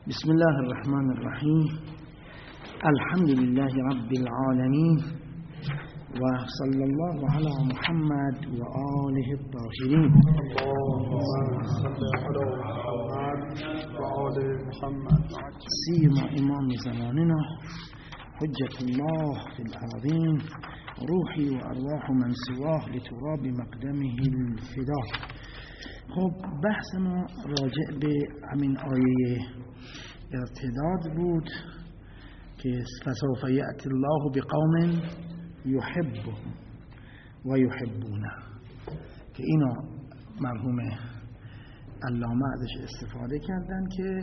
بسم الله الرحمن الرحيم. الحمد لله رب العالمين وصلى الله على محمد وآله الطاهرين. اللهم صل على محمد وآل محمد. سيما إمام زماننا حجة الله في الأرضين، روحي وأرواح من سواه لتراب مقدمه الفداء. خب بحث ما راجع به همین آیه ارتداد بود که فسوف یأتی الله بقوم یحبهم و یحبونه، که اینا مرحوم علامه ازش استفاده کردن که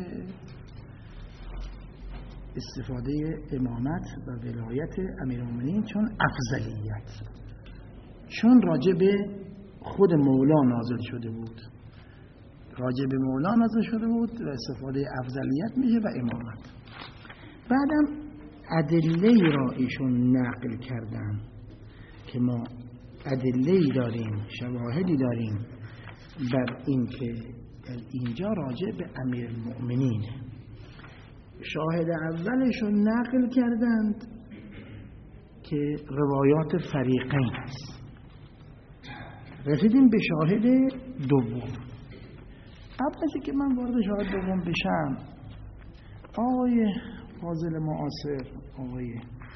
استفاده امامت و ولایت امیرالمومنین چون افضلیت، چون راجع به خود مولا نازل شده بود، راجع به مولا نازل شده بود و استفاده افضلیت میشه و امامت. بعدم ادله را ایشون نقل کردن که ما ادله داریم، شواهدی داریم بر این که اینجا راجع به امیرالمؤمنین. شاهد اولشون نقل کردند که روایات فریقین است. رسیدیم به شاهد دوم. قبل از اینکه من وارد شاهد دوم بشم، آقای فاضل معاصر، آقای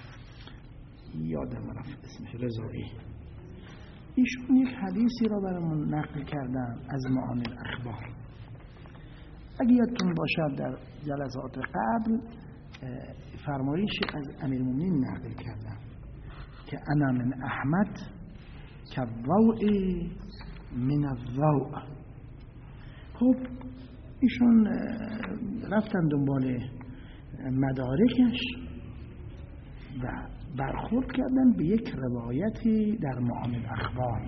یادم رفت اسمش، رضایی، ایشون یک حدیثی را برامون نقل کردن از معانی الاخبار. اگه یادتون باشد در جلسات قبل فرمایش از امیرالمومنین نقل کردن که انا من احمد کالضوء من الضوء. خب ایشون رفتن دنبال مدارکش و برخورد کردن به یک روایتی در معانی الاخبار.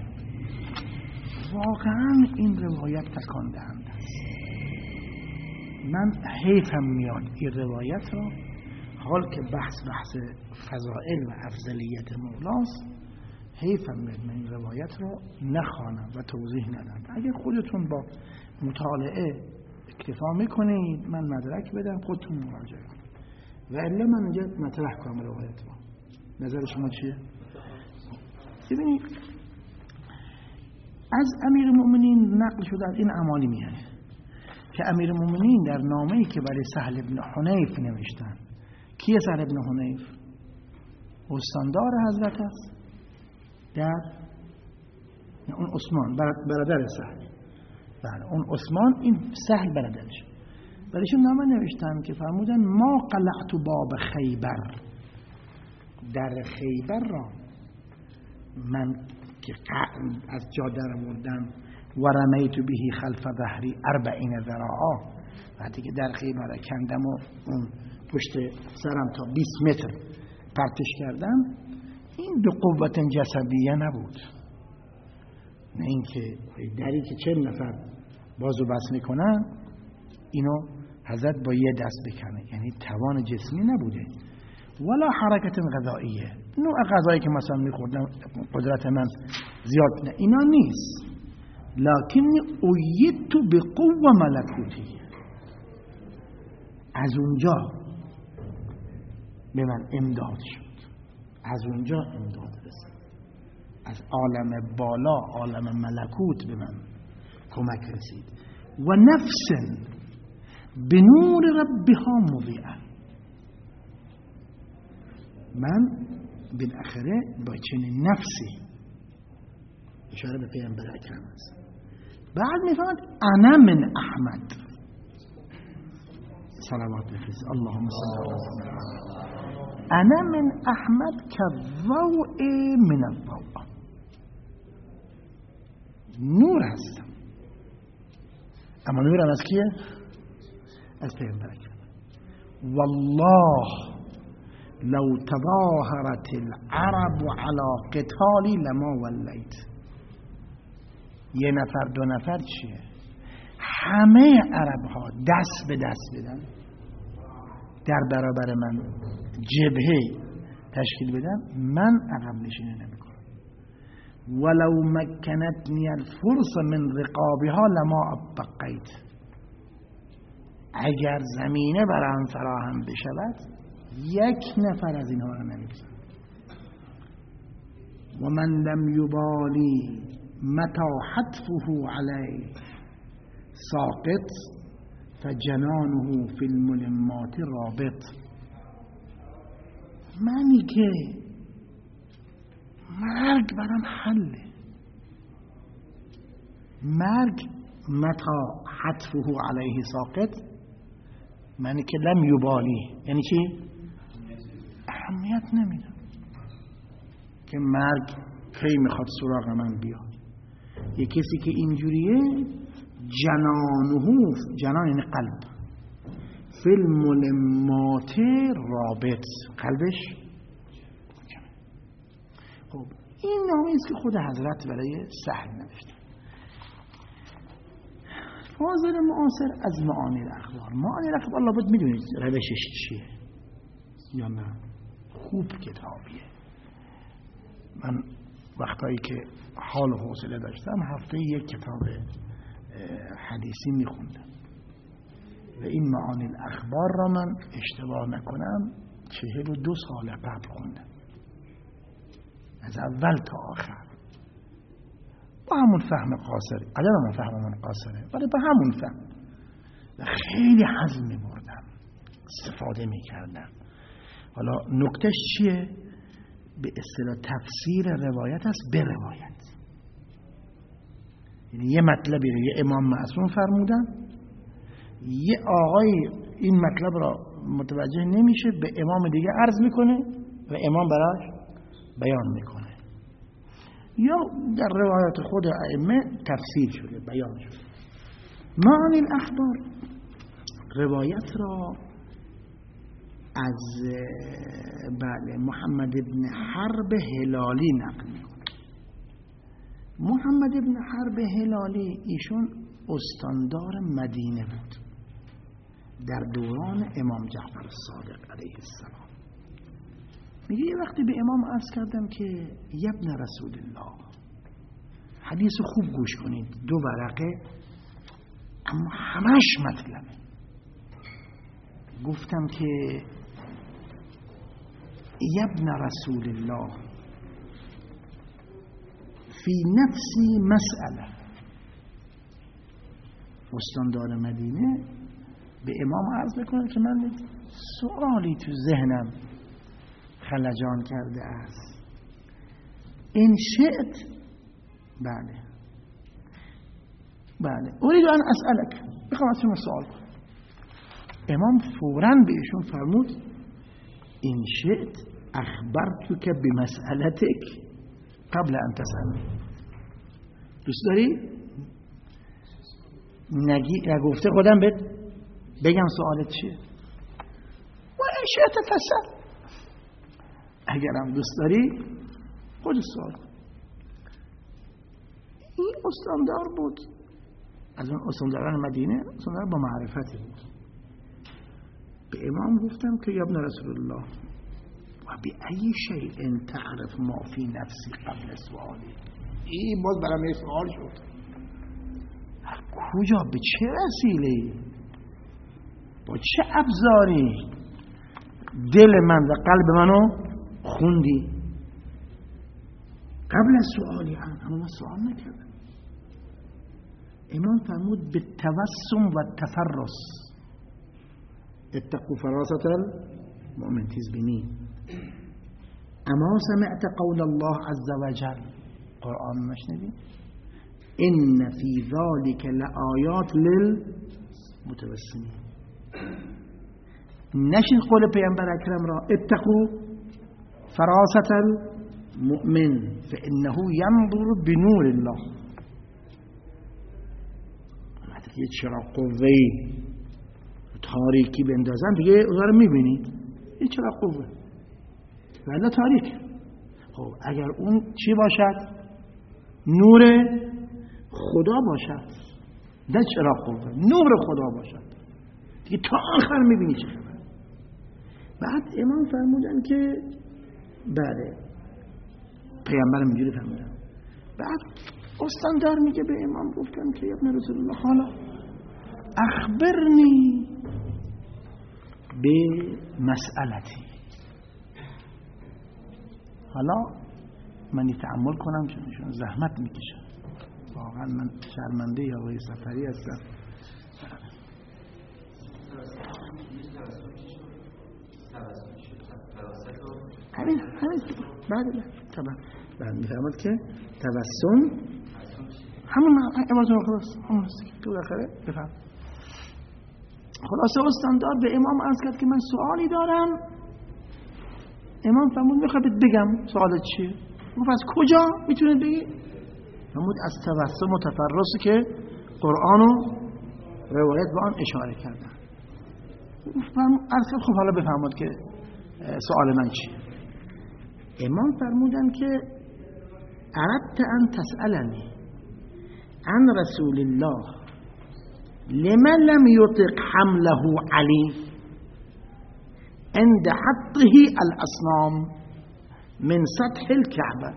واقعا این روایت تکان دهنده است. من حیفم میاد این روایت را، حال که بحث فضائل و افضلیت مولاست، حیفم میاد من این روایت را نخوانم و توضیح ندم. اگر خودتون با مطالعه اکتفا میکنید من مدرک بدم، خودتون مراجعه کنید و الا من اینجا مطرح کنم روایت را. نظر شما چیه؟ ببینید از امیرالمؤمنین نقل شده از این اعمالی میاد که امیرالمؤمنین در نامه‌ای که برای سهل ابن حنیف نوشتن. کیه سهل ابن حنیف؟ استاندار حضرت است در اون عثمان، برادر سهل. بله اون عثمان، این سهل برادرش. برایشون نامه نوشتن که فرمودن ما قلعت باب خیبر، در خیبر را من که از جا در آوردم و رمیت بهی خلف ظهری 40 ذراعا، وقتی که در خیبر کندم و اون پشت سرم تا 20 متر پرتش کردم، این به قوت جسدیه نبود، نه اینکه دری که 40 نفر بازو بس میکنن اینو حضرت با یه دست بکنه، یعنی توان جسمی نبوده. ولا حرکت غذاییه، نوع غذایی که مثلا میخوردم قدرت من زیاد نه، اینا نیست. لکن اویدت به قوه ملکوتی، از اونجا به من امداد شد، از اونجا امداد رسید، از عالم بالا، عالم ملکوت به من کمک رسید. و نفس به نور ربها مضیئه، من بالاخره با چنین نفسی، اشاره به پیامبر اکرم است. بعد میفهمد انا من احمد صلوات بفرست، اللهم صل علی محمد، انا من احمد کالضوء من الضوء، نور هستم. اما نورم از کیه؟ از پیامبر اکرم. والله لو تظاهرت العرب على قتالی لما ولیت. یه نفر دو نفر چیه؟ همه عرب ها دست به دست بدن در برابر من جبهه تشکیل بدن، من عقب نشینی نمیکنم. ولو مکنتنی الفرس من رقابها لما ابقیت. اگر زمینه برام فراهم بشود یک نفر از اینها رو نمی‌گذارم. و من لم یبالی متى حتفه علی ساقط فجنانه فی الملمات رابط. منی که مرگ برام حله، مرگ متى حتفه علیه ساقط، منی که لم یبالی یعنی چی؟ اهمیت نمیدم که مرگ کی میخواد سراغ من بیاد. یه کسی که اینجوریه جنانه، جنان یعنی قلب، فی الملمات رابط، قلبش. خب این نامه است که خود حضرت برای سهل نوشته. فاضل معاصر از معانی الاخبار. معانی الاخبار لابد میدونید روشش چیه یا نه؟ خوب کتابیه. من وقتایی که حال و حوصله داشتم هفته یک کتاب حدیثی میخوندم و این معانی الاخبار را من اشتباه نکنم 42 سال قبل خوندم، از اول تا آخر، با همون فهم قاصر. عجبا فهممون قاصره ولی با همون فهم و خیلی حظ میبردم، استفاده میکردم. حالا نکتهش چیه؟ به اصطلاح تفسیر روایت است به روایت. یعنی یه مطلبی رو یه امام معصوم فرمودن، یه آقای این مطلب را متوجه نمیشه، به امام دیگه عرض میکنه و امام براش بیان میکنه، یا در روایت خود ائمه تفسیر شده، بیان شده. معانی الاخبار روایت را از محمد ابن حرب هلالی نقل میکنه. محمد ابن حرب هلالی ایشون استاندار مدینه بود در دوران امام جعفر الصادق علیه السلام. میگه یه وقتی به امام عرض کردم که ابن رسول الله، حدیث خوب گوش کنید، 2 ورقه اما همش مطلبه. گفتم که ابن رسول الله فی نفسی مسئله. استاندار مدینه به امام عرض بکنه که من سوالی تو ذهنم خلجان کرده است، این شئت بله اريد ان اسالک، بخوام از شما سوال کنم. امام فوراً به ایشون فرمود این شئت اخبرتک بمسئلتک قبل ان تسألنی. دوست داری نگفته خودم بگم سوالت چیه؟ و این شئت فسأل، اگرم دوست داری خود سوال کن. این استاندار بود، از اون استانداران مدینه، استاندار با معرفتی بود. به امام گفتم که یا ابن رسول الله و بی ای شیء تعرف ما فی نفسی قبل سوالی. این باز برام یه سوال شد، کجا به چه وسیله با چه ابزاری دل من و قلب منو خوندی قبل از سوالی؟ اما من سوال نکردم. امام فرمود به توسم و تفرس، اتقوا فراست المؤمن، تیز بینی. اما سمعت قول الله عز وجل، قرآن مشنیدی؟ ان فی ذلک لآیات للمتوسمین. نشید قول پیامبر اکرم را اتقوا فراست المؤمن فانه ینظر بنور الله. یه چراغ قوه‌ای تاریکی بندازن دیگه اونها رو میبینید، یه چراغ قوه ولی تاریک. خب اگر اون چی باشد؟ نور خدا باشد، نه چراغ قوه، نور خدا باشد دیگه تا آخر میبینی چه خبر. بعد امام فرمودن که بله، پیامبرم اینجوری فرمودن. بعد استاندار میگه به امام گفتم که ابن رسول الله حالا اخبرنی به مسئلتی. حالا من تعامل کنم چون زحمت میکشم، واقعا من شرمنده یا آقای سفری هستم. همین بعد میفهمد که تبسم همون عبارت خلاص همون است که بالاخره بفهم. خلاصه استاندار به امام عرض کرد که من سوالی دارم. امام فرمود میخواد بگم سوالت چیه؟ گفت از کجا میتونه بگی؟ فرمود از تبسم و تفرسی که قرآن و روایت به آن اشاره کردن. من عرض کرد خب حالا بفهمید که سوال من چیه؟ امام فرمودن که اردت ان تسألنی عن رسول الله لمن لم يطق حمله علی عند حطه الاصنام من سطح الكعبه.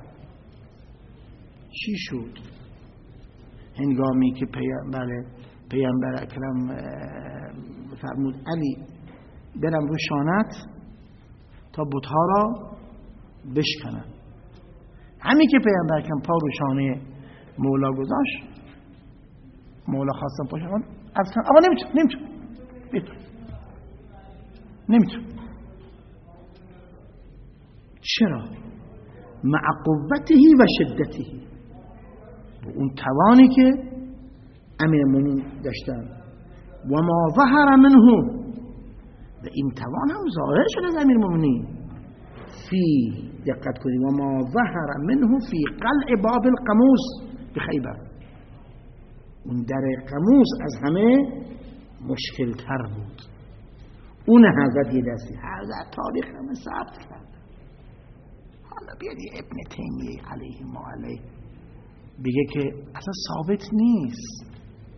چی شد هنگامی که پیامبر اکرم فرمود علی برم رو شانت تا بت‌ها را بشکنن؟ همین که پیامبر اکرم پا رو شانه مولا گذاشت، مولا خواستم پاشن اصلا اما نمیتون. چرا؟ مع قوته و شدته، اون توانی که امیرالمومنین داشتن و ما ظهر منه، و این توان هم ظاهر شد از امیرالمومنین فی دقت کنید و ما ظهر منه فی قلع باب القموس بخیبر. اون در قموس از همه مشکل تر بود. اون حضرت یه دستی حضرت تاریخ همه ثبت کرد. حالا بیاد ابن تیمیه علیه ما علیه بگه که اصلا ثابت نیست.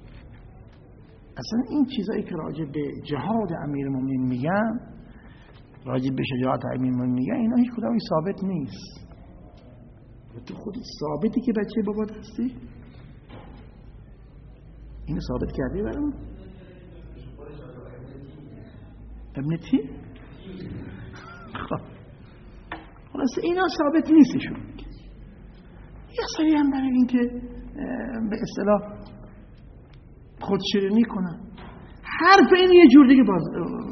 اصلا این چیزایی که راجع به جهاد امیرالمومنین میگن، راجع به شجاعت امیرالمومنین میگن، اینا هیچ کدومی ثابت نیست. تو خودت ثابتی که بچه بابات هستی؟ اینو ثابت کردی برام؟ ابن تی؟ خب خلاصه اینا ثابت نیستشون. یه سری هم برای این که به اصطلاح خودشیرینی کنن. حرف این یه جور دیگه باز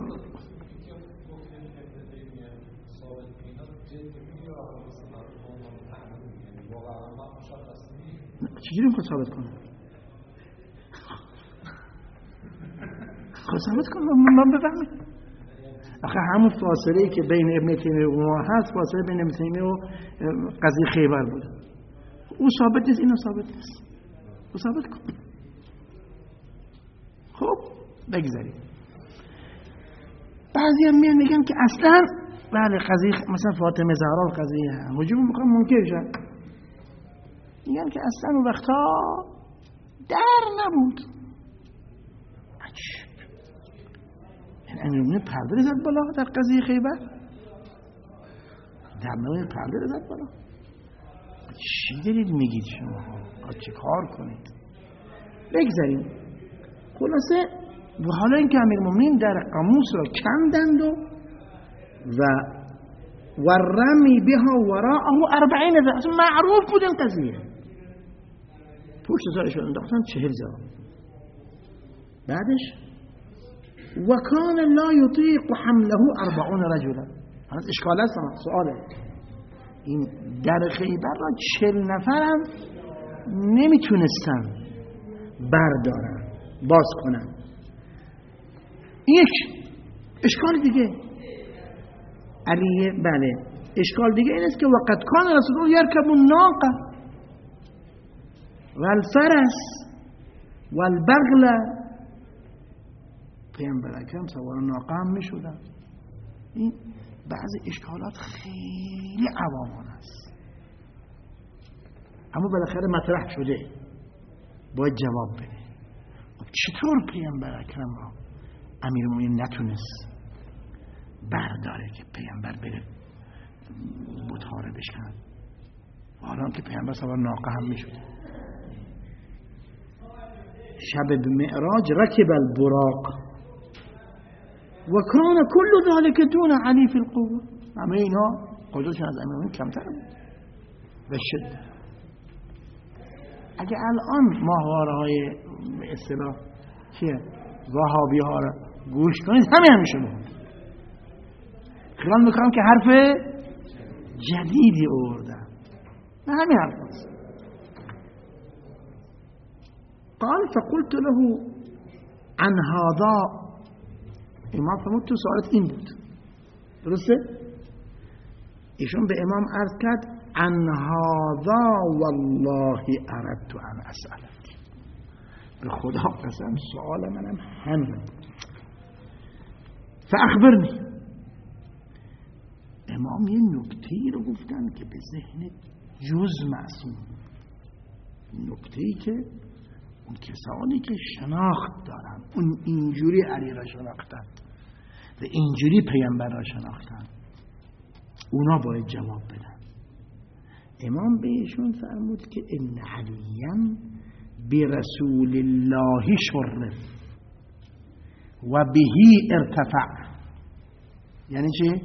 چجوری میخواد ثابت کنه؟ خود ثابت کنه من بفهمید. آخه همون فاصله که بین ابن تیمیه و ما هست، فاصله بین ابن تیمیه و قضیه خیبر بود. اون ثابت نیست، اینو ثابت نیست. او ثابت کن. خب بگذاریم. بعضی هم میگن که اصلا بله قضیه مثلا فاطمه زهرا قضیه هجوم میخوام منکر شد. میگن که اصلا اون وقتا در نبود. عجیب. این امیرالمومنین پرده زد بالا در قضیه خیبر. در نوع پرده زد بالا. چی دارید میگید شما؟ چه کار کنید؟ بگذاریم. خلاصه و حالا اینکه امیرالمومنین در قاموس را کندند و رمی بها وراءه 40 ذراع. اصلا معروف بود این قضیه. پشت سرش انداختن 40 ذراع. بعدش و کان لا یطیق حمله 40 رجلا. هنوز اشکال است، سواله. این در خیبر را 40 نفرم نمیتونستن بردارن باز کنن. یک اشکال دیگه علیه بله اشکال دیگه این است که وقت کان رسول الله یرکب الناقه والفرس والبغل. پیامبر اکرم سوار ناقه هم میشدن. این بعضی اشکالات خیلی عوامانه است، اما بالاخره مطرح شده، باید جواب بده. چطور پیامبر اکرم را امیرالمومنین نتونست برداره که پیامبر بره بت‌ها رو بشکنه، حالا که پیامبر سوار ناقه هم میشد. شب معراج رکب البراق و کان کل ذلك دون علی فی القوه، همه اینا قدرتشون از امیرالمومنین کمتر بود و شده. اگه الان ماهواره های به اصطلاح چیه وهابی ها رو گوش کنید همیشه بود. خیال میکنم که حرف جدیدی آوردن، نه همین حرف هست. قال فقلت له عن هذا، امام فرمود تو سوالت این بود، درسته؟ ایشون به امام عرض کرد عن هذا والله اردت ان اسألك، به خدا قسم سوال منم همین بود. فاخبرنی، امام یه نکته‌ای رو گفتن که به ذهن جز معصوم، نکته‌ای که اون کسانی که شناخت دارن، اون اینجوری علی را شناختن و اینجوری پیامبر را شناختن، اونا باید جواب بدن. امام بهشون فرمود که ان علیا برسول الله شرف و بهی ارتفع. یعنی چی؟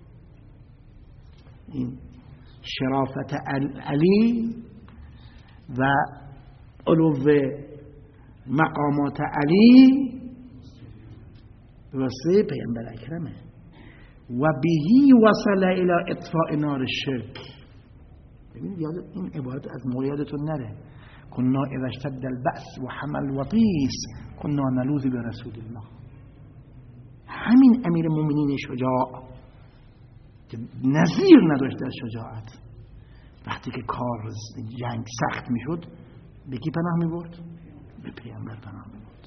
این شرافت علی و علو مقامات علی واسه پیامبر اکرمه. و بهی وصل الى اطفاء نار الشرک. ببینید این عبارت از یادتون نره. کنا اذا اشتد البأس و حمل وطیس کنا نلوذ برسول الله. همین امیر مومنین شجاع که نظیر نداشت در شجاعت، وقتی که کار جنگ سخت میشد به کی پناه میبرد؟ به پیامبر پناه میبرد.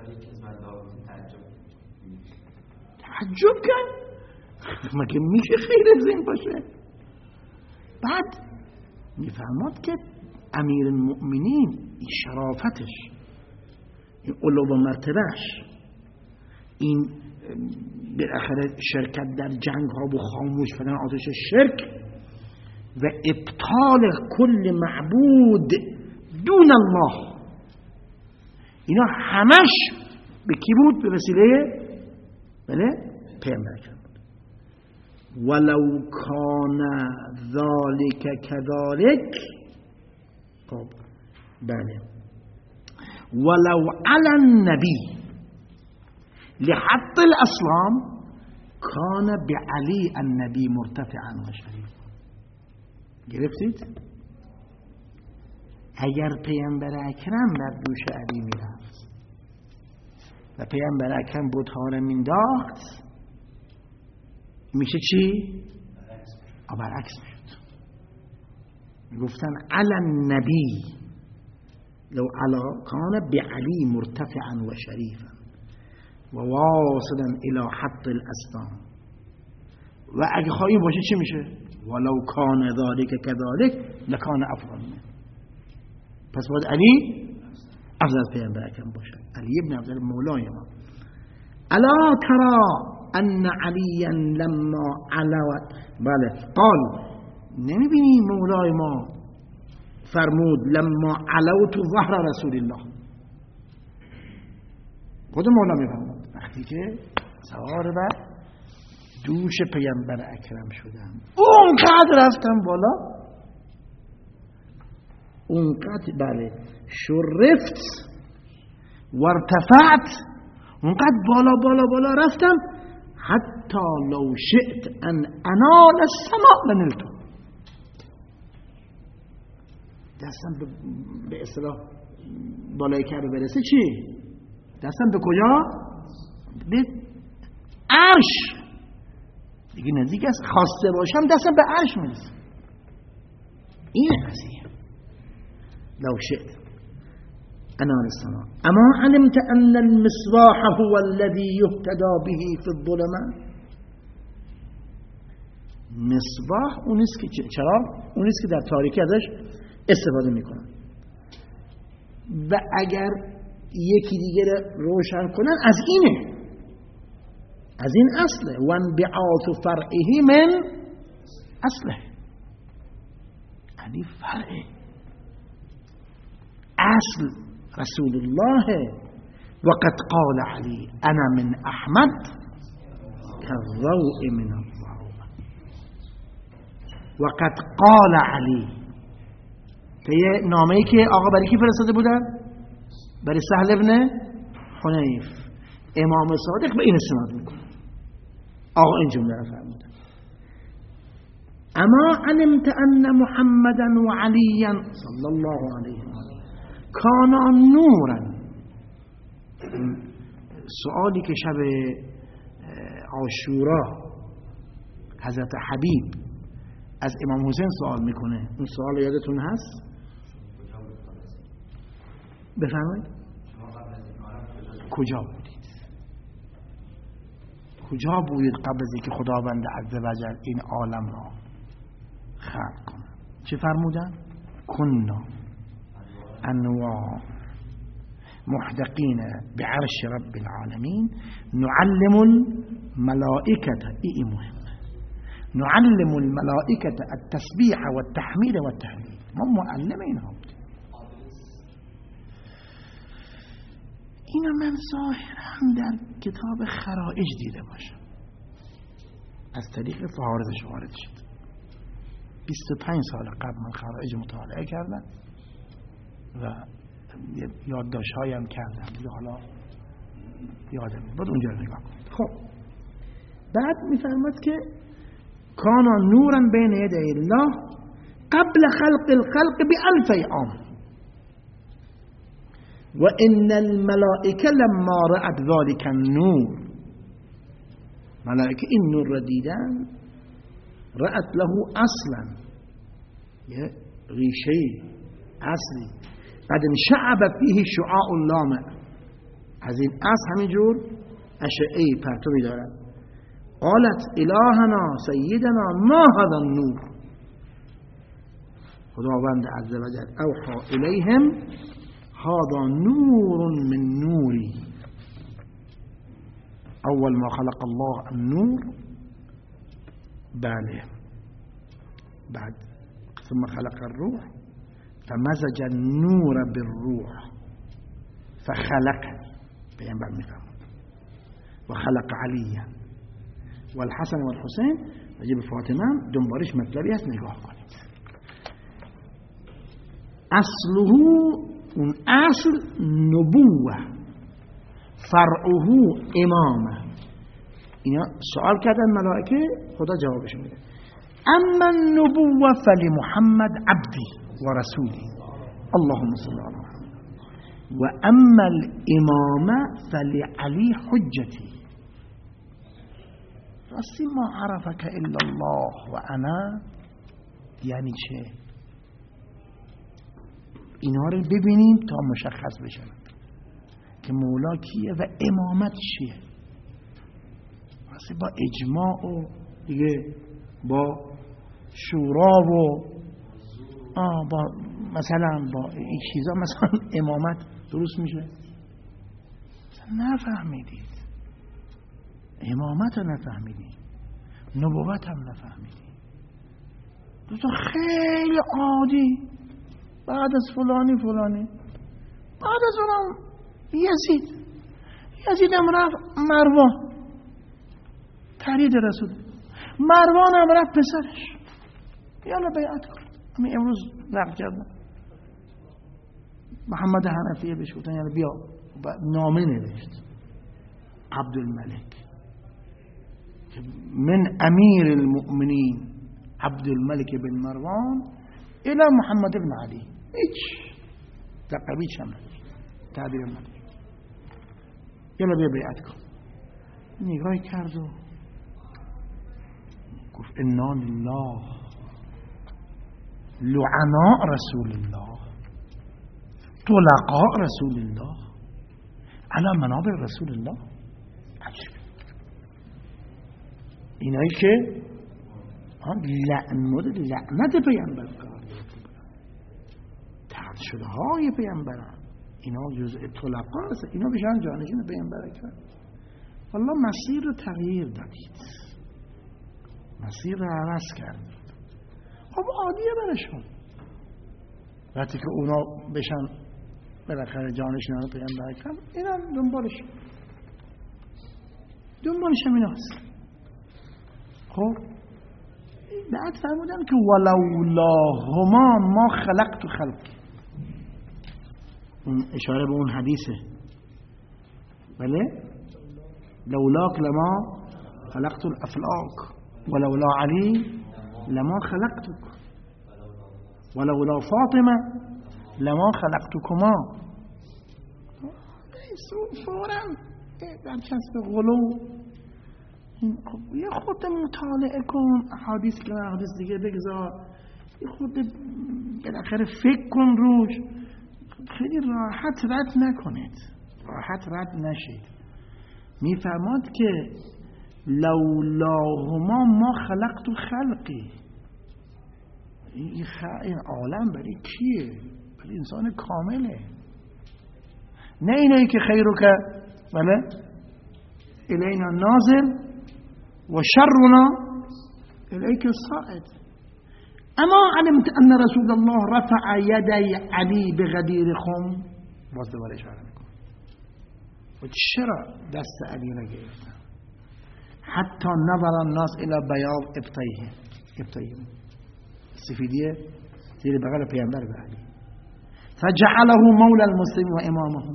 تعجب کن، مگه میشه خیر از این باشه؟ بعد میفهمد که امیر المؤمنین این شرافتش، این علو و مرتبهش، این بالاخره شرکت در جنگ ها و خاموش شدن آتش شرک و ابطال کل معبود دون الله، اینا همش به کی بود؟ به وسیله بله پیامبر بود. ولو کان ذالک کذالک، خب بله، ولو علی النبی لحط الاسلام کان بعلی النبی مرتفعا و شریف. گرفتید؟ اگر پیامبر اکرم بر دوش علی میرفت و پیامبر اکرم بت‌ها را مینداخت، میشه چی؟ برعکس میشد. گفتن علی النبی لو علا کان بعلی مرتفعا و شریفا و واصلا الى حط الاسلام. و اگه خواهی باشه چی میشه؟ ولو کان ذالک کذالک لکان افضل. پس باید علی افضل پیامبر اکرم باشه. علی ابن افضل مولای ما. الا ترى ان علیا لما علوت، بله قال، نمیبینی مولای ما فرمود لما علوت ظهر رسول الله. خود مولا میفرمود وقتی که سوار بر دوش پیامبر اکرم شدم، اونقدر رفتم بالا، اونقدر بله شرفت و ارتفعت، اونقدر بالا بالا بالا رفتم حتی لو شئت ان انال السماء لنلته. دستم به اصطلاح بالای کعبه برسه چی؟ دستم به کجا؟ به عرش دیگه نزدیک است. خواسته باشم دستم به عرش میرسه. این قضیه لو شئت انال السماء اما علمت ان المصباح هو الذي يهتدى به في الظلمات. مصباح اون است که چراغ، اون است که در تاریکی ازش استفاده میکنن و اگر یکی دیگه روشن کنن از اینه، از این اصله. و انبعاث فرعه من اصله، یعنی فرع اصل رسول الله. وقد قال علی انا من احمد كالضوء من الظلام. وقد قال علی، که نامه‌ای که آقا برای کی فرستاده بودن؟ برای سهل ابن حنیف. امام صادق به این استناد میکنه. آقا این جمله را فرمودن: اما علمت ان محمدا و علیا صلی الله علیه و آله کانا نورا. سوالی که شب عاشورا حضرت حبیب از امام حسین سوال میکنه، این سوال یادتون هست؟ بفرمایید. کجا بودید؟ کجا بودید قبل از اینکه خداوند عزوجل این عالم را خلق کنه؟ چه فرمودن؟ کنا انواع محدقین بعرش رب العالمین نعلم الملائکة. این مهمه. نعلم الملائکة التسبیح و التحمید و التهلیل. ما معلم اینها بودیم. اینو من ظاهرا در کتاب خرائج دیده باشم، از طریق فهارسش وارد شد. 25 سال قبل من خرائج مطالعه کردم و یادداشت‌هایی هم کردم دیگه، حالا یادم بود اونجا رو نگاه کنید. خب بعد میفرماد که کانا نورا بین یدی الله قبل خلق الخلق ب1000 عام و ان الملائکه لما رأت ذلك النور. ملائکه این نور را دیدن، رأت له اصلا، یه ریشه اصلی، قد انشعب فیه شعاع لامع، از این اصل همینجور اشعه‌ای پرتوی دارد. قالت الهنا سیدنا ما هذا النور. خداوند عزوجل اوحى الیهم هذا نور من نوری. اول ما خلق الله النور، بله، بعد ثم خلق الروح فمزج النور بالروح فخلق پیامبر میفهمد و خلق علیا و الحسن و الحسین راجب فاطمه دنبالش مطلبی هست، نگاه کنید. اصله، اون اصل نبوه، فرعه امامه. اینا سوال کردن ملائکه، خدا جوابشون میده. اما النبوه فلمحمد عبدی و رسولی اللهم صل علی محمد و اما الامامه فلعلی حجتی. راستی ما عرفک الا الله و انا یعنی چه؟ اینا رو ببینیم تا مشخص بشه که مولا کیه و امامت چیه. راستی با اجماع و دیگه با شورا و با مثلا با این چیزا مثلا امامت درست میشه؟ نفهمیدید، امامت رو نفهمیدید، نبوت هم نفهمیدید. دوتا خیلی عادی، بعد از فلانی بعد از اونم یزید هم رفت مروان ترید رسول، مروان هم رفت پسرش یالا بیعت کن. همین امروز نقل کردم محمد حنفیه بهش گفتن یعنی بیا، نامه نوشت عبدالملک من امیر المؤمنین عبدالملک بن مروان الى محمد بن علی، هیچ لقبیش هم تعبیر من، یالا بیا بیعت کن. نگاه کرد و گفت انا لله لعناء رسول الله طلقاء رسول الله علی منابر رسول الله. عجب. اینایی که لعنت پیامبر کار تحت شده های پیامبران، اینا جزء طلقاء است، اینا بشن جانشین پیامبر کرد. والله مسیر رو تغییر دادید، مسیر رو عوض کرد. خب عادیه برشون وقتی که اونا بشن بالاخره جانشینان پیامبر کرد، اینا دنبالش هم این هست. خب بعد فرمودن که ولولاهما ما خلقت خلقی، اون اشاره به اون حدیثه، بله لولاک لما خلقت الافلاک ولولا علی لما خلقتك ولولا فاطمه لما خلقتكما. فوراً در چسب غلو یه خود مطالعه کن، احادیث که احادیث دیگه بگذار، یه خود بالاخره فکر کن روش، خیلی راحت رد نکنید، راحت رد نشید. میفرماد که لولاهما ما خلقت خلقی، این عالم برای کیه؟ برای انسان کامله، نه اینایی که خیرو که بله الینا نازل و شرنا الیک صاعد. اما علمت ان رسول الله رفع یدی علی بغدیر خم، باز دوباره اشاره میکنه و چرا دست علی را گرفتن؟ حتی نظر الناس الى بیاض ابطیه سفیدیه زیر بغل پیامبر به علی، فجعله مولا المسلمین و امامهم.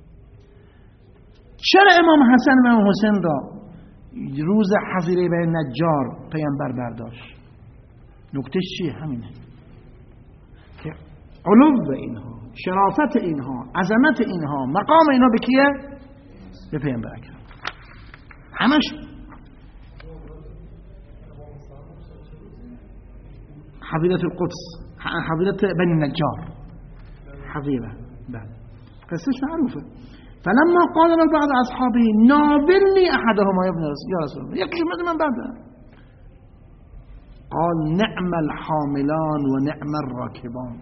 چرا امام حسن و امام حسین را روز حظیره به نجار پیامبر برداشت؟ نکتهش چیه؟ همینه که علو اینها، شرافت اینها، عظمت اینها، مقام اینها به کیه؟ به پیامبر اکرم. همش حظیره القدس، حظیره بنی نجار، حظیره بله قصهش معروفه. فلما قال بعض اصحابه ناولني احدهما يا رسول الله، یکی من بعد قال نعم الحاملان و نعم الراکبان.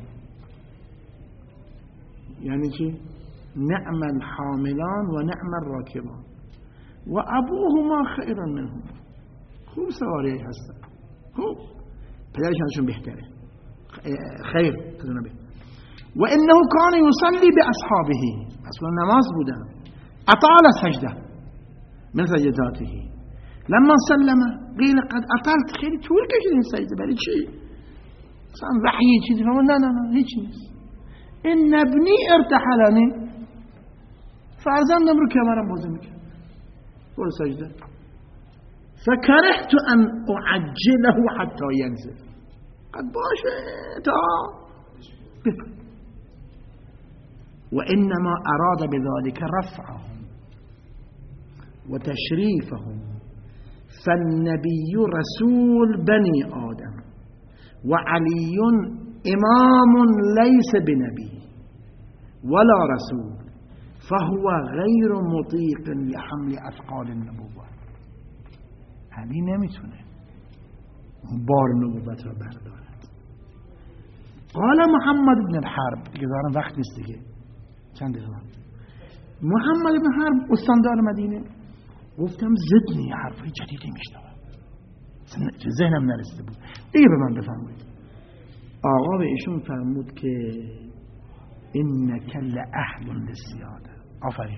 یعنی چی؟ نعم الحاملان و نعم الراکبان و ابوهما خیر منهم، خوب سواری هستن، خوب پدرشانشون بهتره، خیر کدوم بهتره. و انه کان یصلی باصحابه، اصلا نماز بودن، اطال سجده من سجداته، لما سلم قیل قد اطلت، خیلی طول کشید این سجده، برای چی؟ مثلا وحی چیزی فرمود نه هیچ نیست، ان ابنی ارتحلنی، فرزندم رو کمرم بازی میکنه، برو سجده. فکرهت ان اعجله حتی ینزل، قد باشه تا بفرد. وإنما أراد بذلك رفعهم وتشريفهم، فالنبي رسول بني آدم وعلي إمام ليس بنبي ولا رسول، فهو غير مطيق لحمل أثقال النبوة. علی نمیتونه بار نبوت را بردارد. قال محمد بن الحرب، دیگه دارم وقت نیست دیگه، چند دقیقه. محمد بن حرب استاندار مدینه، گفتم زدنی حرفی جدیدی میشنوم، ذهنم نرسیده بود، دیگه به من بفرمایید. آقا به ایشون فرمود که انک لأهل للسیاده، آفرین،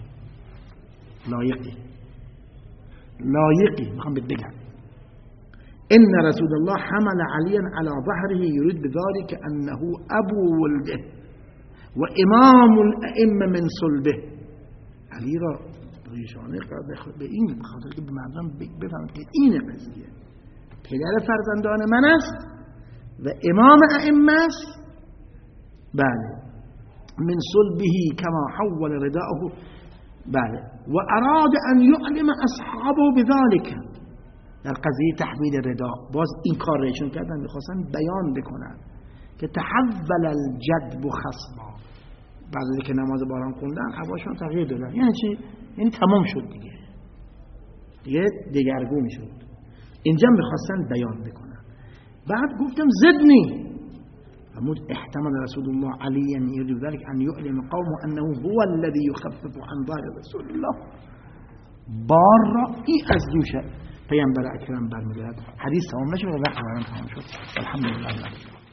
لایقی میخوام بهت بگم. ان رسول الله حمل عليا على ظهره يريد بذلك انه ابو ولده و امام الائمه من صلبه. علی را ریشانه به این خاطر که به مردم بفهمند که این قضیه پدر فرزندان من است و امام ائمه است، بله، من صلبه كما حول رداءه، بله، و اراد ان يعلم اصحابه بذلك، در قضیه تحویل ردا باز این کار ریشون کردن، میخواستن بیان بکنن که تحول الجدب خصما، بعد که نماز باران خوندن هواشون تغییر دادن. یعنی چی؟ یعنی تمام شد دیگه دگرگون شد. اینجا میخواستن بیان بکنن. بعد گفتم زدنی، فرمود احتمل رسول الله عليا يريد ذلك ان يعلم قومه انه هو الذي يخفف عن ظهر رسول الله، بار را ای از دوش پیامبر اکرم برمی‌دارد. حدیث تمام نشد و وقت برام تمام شد. الحمدلله.